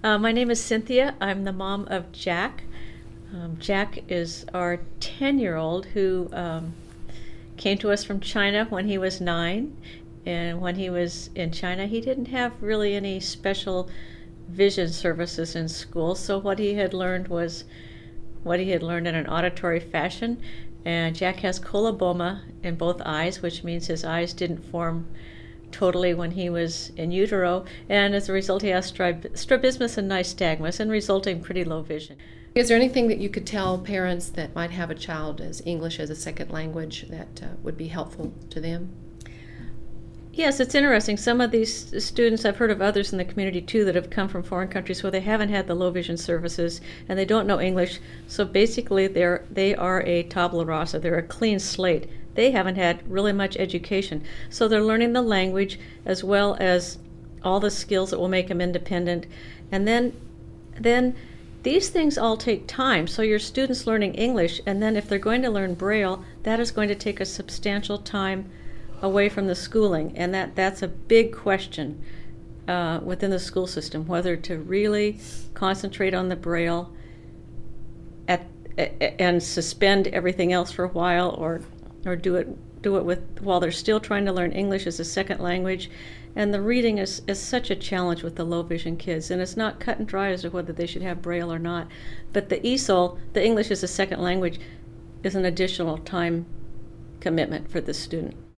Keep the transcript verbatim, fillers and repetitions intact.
Uh, my name is Cynthia. I'm the mom of Jack. Um, Jack is our ten-year-old who um, came to us from China when he was nine. And when he was in China, he didn't have really any special vision services in school. So what he had learned was what he had learned in an auditory fashion. And Jack has coloboma in both eyes, which means his eyes didn't form totally when he was in utero, and as a result he has strab- strabismus and nystagmus, and resulting pretty low vision. Is there anything that you could tell parents that might have a child as English as a second language that uh, would be helpful to them? Yes, it's interesting. Some of these students, I've heard of others in the community too, that have come from foreign countries where they haven't had the low vision services and they don't know English. So basically they're, they are a tabula rasa, they're a clean slate. They haven't had really much education. So they're learning the language as well as all the skills that will make them independent. And then, then these things all take time. So your students learning English, and then if they're going to learn Braille, that is going to take a substantial time away from the schooling. And that, that's a big question uh, within the school system, whether to really concentrate on the Braille at, and suspend everything else for a while, or or do it do it with while they're still trying to learn English as a second language. And the reading is, is such a challenge with the low vision kids, and it's not cut and dry as to whether they should have Braille or not. But the E S O L, the English as a second language, is an additional time commitment for the student.